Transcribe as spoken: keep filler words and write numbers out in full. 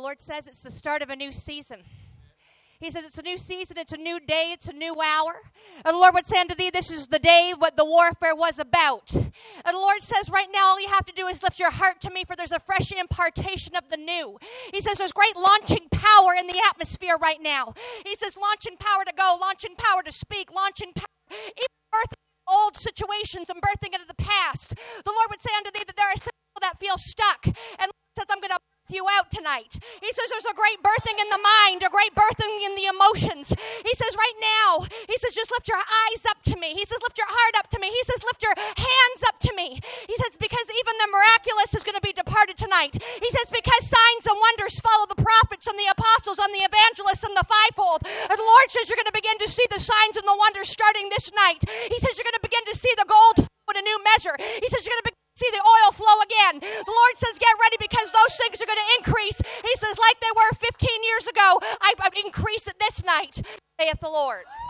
Lord says it's the start of a new season. He says it's a new season, it's a new day, it's a new hour. And the Lord would say unto thee, this is the day what the warfare was about. And the Lord says right now all you have to do is lift your heart to me, for there's a fresh impartation of the new. He says there's great launching power in the atmosphere right now. He says launching power to go, launching power to speak, launching power, even birthing old situations and birthing into the past. The Lord would say unto thee that there are some people that feel stuck. And the Lord says, I'm going to you out tonight. He says there's a great birthing in the mind, a great birthing in the emotions. He says right now, he says just lift your eyes up to me. He says lift your heart up to me. He says lift your hands up to me. He says because even the miraculous is going to be departed tonight. He says because signs and wonders follow the prophets and the apostles and the evangelists and the fivefold. And the Lord says you're going to begin to see the signs and the wonders starting this night. He says you're going to begin to see the gold in a new measure. He says you're going to begin see the oil flow again. The Lord says, get ready because those things are going to increase. He says, like they were fifteen years ago, I, I increase it this night, saith the Lord.